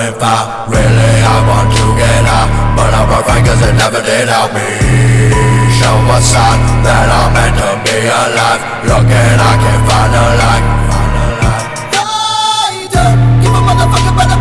if I really I want to get out, but I'm afraid cause it never did help me. Show a sign that I'm meant to be alive. Looking, I can't find a light. I don't give a motherfucker, but